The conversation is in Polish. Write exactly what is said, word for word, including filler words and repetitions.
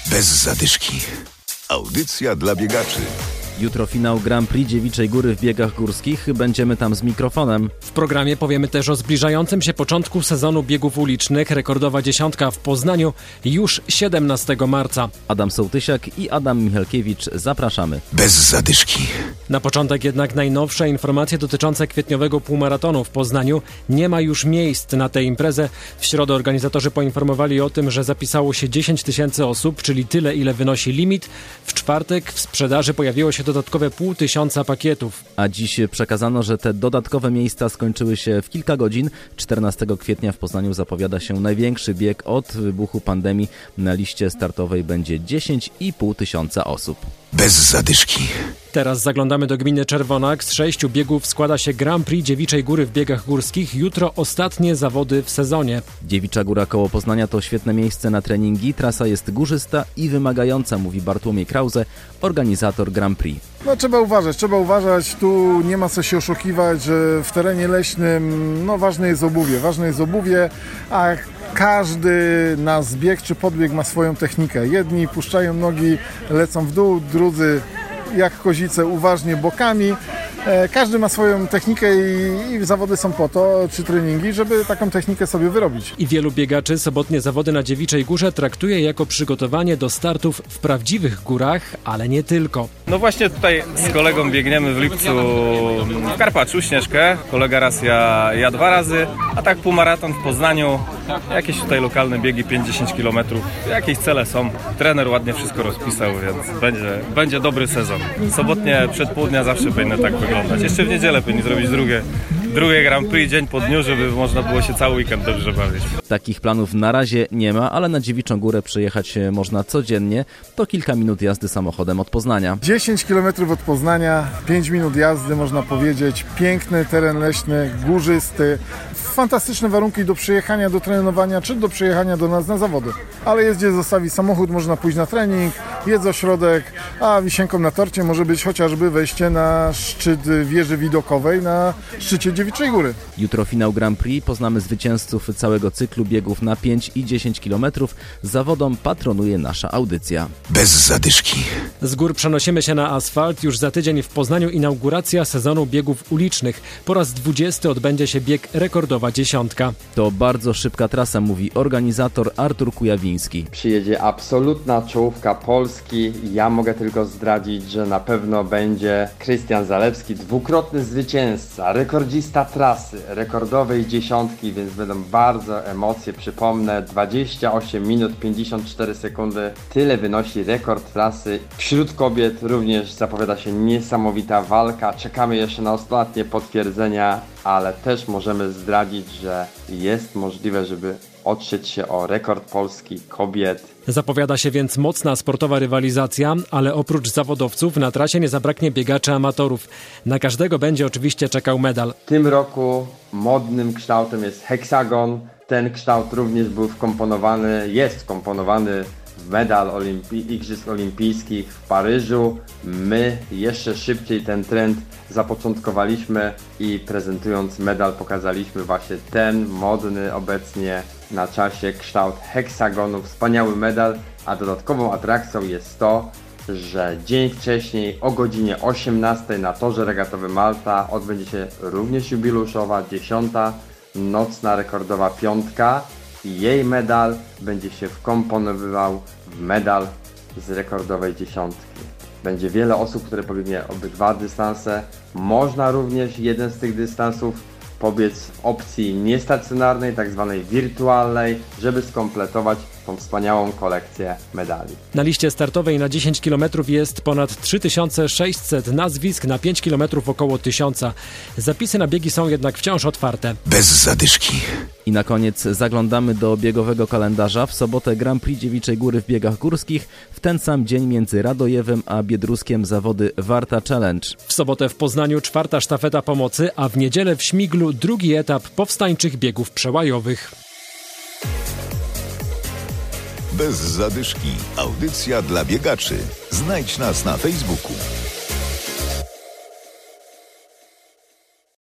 Bez zadyszki. Audycja dla biegaczy. Jutro finał Grand Prix Dziewiczej Góry w biegach górskich. Będziemy tam z mikrofonem. W programie powiemy też o zbliżającym się początku sezonu biegów ulicznych. Rekordowa dziesiątka w Poznaniu już siedemnastego marca. Adam Sołtysiak i Adam Michalkiewicz. Zapraszamy. Bez zadyszki. Na początek jednak najnowsze informacje dotyczące kwietniowego półmaratonu w Poznaniu. Nie ma już miejsc na tę imprezę. W środę organizatorzy poinformowali o tym, że zapisało się dziesięć tysięcy osób, czyli tyle, ile wynosi limit. W czwartek w sprzedaży pojawiło się dodatkowe pół tysiąca pakietów. A dziś przekazano, że te dodatkowe miejsca skończyły się w kilka godzin. czternastego kwietnia w Poznaniu zapowiada się największy bieg od wybuchu pandemii. Na liście startowej będzie dziesięć i pół tysiąca osób. Bez zadyszki. Teraz zaglądamy do gminy Czerwonak. Z sześciu biegów składa się Grand Prix Dziewiczej Góry w biegach górskich. Jutro ostatnie zawody w sezonie. Dziewicza Góra koło Poznania to świetne miejsce na treningi. Trasa jest górzysta i wymagająca, mówi Bartłomiej Krause, organizator Grand Prix. No trzeba uważać, trzeba uważać. Tu nie ma co się oszukiwać, że w terenie leśnym no ważne jest obuwie, ważne jest obuwie, a każdy na zbieg czy podbieg ma swoją technikę. Jedni puszczają nogi, lecą w dół, drudzy jak kozice uważnie bokami. Każdy ma swoją technikę i, i zawody są po to, czy treningi, żeby taką technikę sobie wyrobić. I wielu biegaczy sobotnie zawody na Dziewiczej Górze traktuje jako przygotowanie do startów w prawdziwych górach, ale nie tylko. No właśnie tutaj z kolegą biegniemy w lipcu w Karpaczu, Śnieżkę. Kolega raz, ja, ja dwa razy, a tak półmaraton w Poznaniu. Jakieś tutaj lokalne biegi, pięć do dziesięciu kilometrów. Jakieś cele są. Trener ładnie wszystko rozpisał, więc będzie, będzie dobry sezon. Sobotnie przed południa zawsze powinno tak wyglądać. Jeszcze w niedzielę powinni zrobić drugie, drugie Grand Prix, dzień po dniu, żeby można było się cały weekend dobrze bawić. Takich planów na razie nie ma, ale na Dziewiczą Górę przyjechać można codziennie. To kilka minut jazdy samochodem od Poznania. dziesięć kilometrów od Poznania, pięć minut jazdy można powiedzieć. Piękny teren leśny, górzysty. Fantastyczne warunki do przyjechania, do trenowania, czy do przyjechania do nas na zawody. Ale jest gdzie zostawić samochód, można pójść na trening, jest ośrodek, a wisienką na torcie może być chociażby wejście na szczyt wieży widokowej na szczycie Dziewiczej Góry. Jutro finał Grand Prix. Poznamy zwycięzców całego cyklu biegów na pięć i dziesięć kilometrów. Zawodom patronuje nasza audycja. Bez zadyszki. Z gór przenosimy się na asfalt. Już za tydzień w Poznaniu inauguracja sezonu biegów ulicznych. Po raz dwudziesty odbędzie się bieg rekordowa dziesiątka. To bardzo szybka trasa, mówi organizator Artur Kujawiński. Przyjedzie absolutna czołówka Polski. Ja mogę tylko zdradzić, że na pewno będzie Krystian Zalewski, dwukrotny zwycięzca, rekordzista trasy, rekordowej dziesiątki, więc będą bardzo emocje. Przypomnę, dwadzieścia osiem minut pięćdziesiąt cztery sekundy. Tyle wynosi rekord trasy. Wśród kobiet również zapowiada się niesamowita walka. Czekamy jeszcze na ostatnie potwierdzenia, ale też możemy zdradzić, że jest możliwe, żeby otrzeć się o rekord Polski kobiet. Zapowiada się więc mocna sportowa rywalizacja, ale oprócz zawodowców na trasie nie zabraknie biegaczy amatorów. Na każdego będzie oczywiście czekał medal. W tym roku modnym kształtem jest heksagon. Ten kształt również był wkomponowany, jest wkomponowany w medal Olimpi- Igrzysk Olimpijskich w Paryżu. My jeszcze szybciej ten trend zapoczątkowaliśmy i prezentując medal pokazaliśmy właśnie ten modny obecnie na czasie kształt heksagonu. Wspaniały medal, a dodatkową atrakcją jest to, że dzień wcześniej o godzinie osiemnastej na torze regatowym Malta odbędzie się również jubileuszowa dziesiąta nocna rekordowa piątka i jej medal będzie się wkomponowywał w medal z rekordowej dziesiątki. Będzie wiele osób, które pobiegnie obydwa dystanse. Można również jeden z tych dystansów pobiec w opcji niestacjonarnej, tak zwanej wirtualnej, żeby skompletować tą wspaniałą kolekcję medali. Na liście startowej na dziesięć kilometrów jest ponad trzy tysiące sześćset nazwisk, na pięć kilometrów około tysiąca. Zapisy na biegi są jednak wciąż otwarte. Bez zadyszki. I na koniec zaglądamy do biegowego kalendarza. W sobotę Grand Prix Dziewiczej Góry w biegach górskich. W ten sam dzień między Radojewem a Biedruskiem zawody Warta Challenge. W sobotę w Poznaniu czwarta sztafeta pomocy, a w niedzielę w Śmiglu drugi etap powstańczych biegów przełajowych. Bez zadyszki. Audycja dla biegaczy. Znajdź nas na Facebooku.